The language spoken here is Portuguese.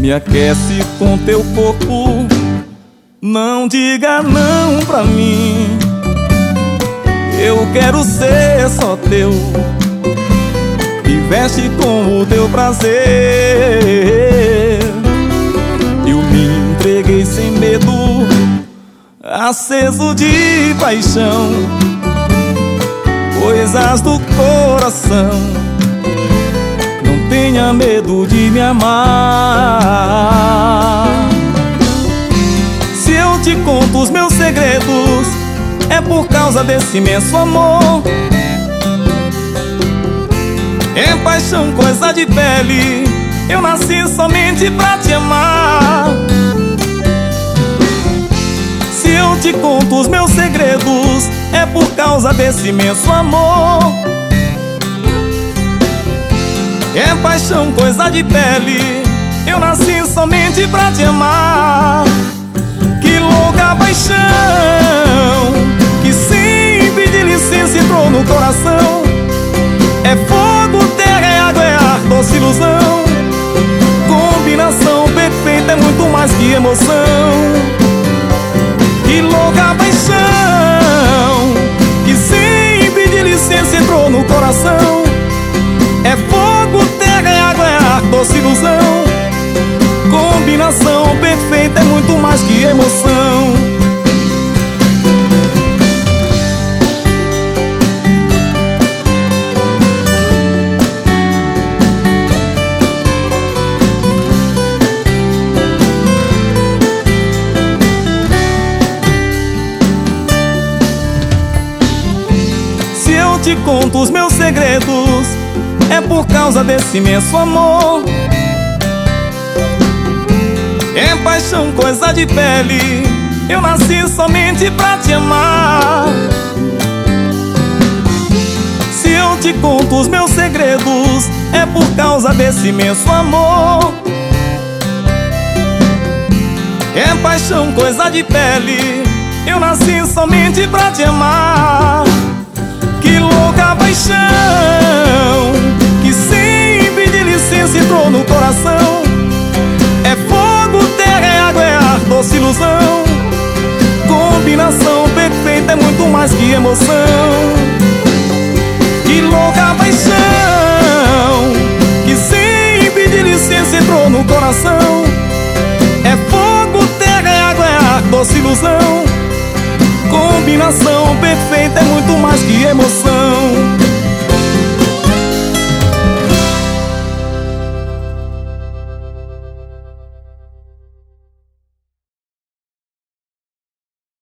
me aquece com teu corpo. Não diga não pra mim, eu quero ser só teu. Me veste com o teu prazer. Eu me entreguei sem medo, aceso de paixão, coisas do coração. Não tenha medo de me amar. Se eu te conto os meus segredos, é por causa desse imenso amor. É paixão, coisa de pele, eu nasci somente pra te amar. Se eu te conto os meus segredos, é por causa desse imenso amor. É paixão, coisa de pele, eu nasci somente pra te amar. Que louca paixão, que sem pedir licença entrou no coração. É fogo, terra, é água, é ar, doce ilusão. Combinação perfeita, é muito mais que emoção. Que louca paixão, que sem pedir licença entrou no coração. É fogo, terra, é água, é ar, doce ilusão. Combinação perfeita, é muito mais que emoção. Se eu te conto os meus segredos, é por causa desse imenso amor. É paixão, coisa de pele, eu nasci somente pra te amar. Se eu te conto os meus segredos, é por causa desse imenso amor. É paixão, coisa de pele, eu nasci somente pra te amar. Que louca paixão, que sem pedir licença entrou no coração. É fogo, terra, é água, é ar, doce ilusão. Combinação perfeita, é muito mais que emoção. Que louca paixão, que sem pedir licença entrou no coração. É fogo, terra, é água, é ar, doce ilusão. Combinação perfeita, é muito mais que emoção.